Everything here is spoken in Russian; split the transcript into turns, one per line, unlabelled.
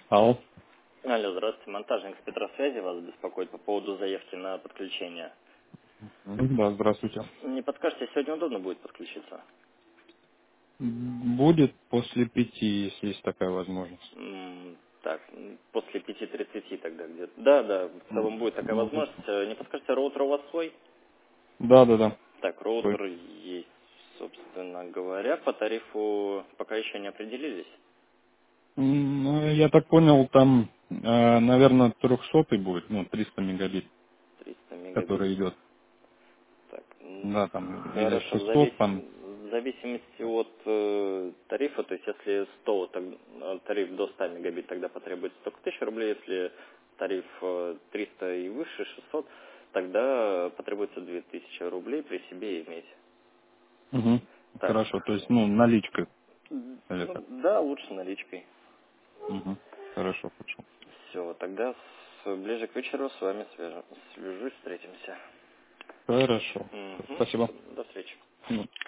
Алло.
Алло, здравствуйте. Монтажник с Петросвязи вас беспокоит по поводу заявки на подключение.
Да, здравствуйте.
Не подскажете, сегодня удобно будет подключиться?
Будет после 5, если есть такая возможность.
Так, после 5:30 тогда где-то. Да, да, в целом будет такая
Ну,
возможность. Не подскажете, роутер у вас свой?
да.
Так,
Свой.
роутер есть, собственно говоря. По тарифу пока еще не определились.
Ну, я так понял, там, наверное, 300 будет, ну, 300 мегабит,
300 мегабит.
который идет.
Так,
Да, там, или
хорошо,
600 там.
в зависимости от тарифа, то есть если 100, тариф до 100 мегабит, тогда потребуется только 1000 рублей, если тариф 300 и выше, 600, тогда потребуется 2000 рублей при себе иметь.
Угу.
Так,
Хорошо, то есть, ну, наличка
ну,
это.
да, лучше наличкой.
Угу. Хорошо, хорошо.
Все, тогда ближе к вечеру с вами свяжусь, встретимся.
Хорошо.
Мгм.
Спасибо.
До встречи.
Ну,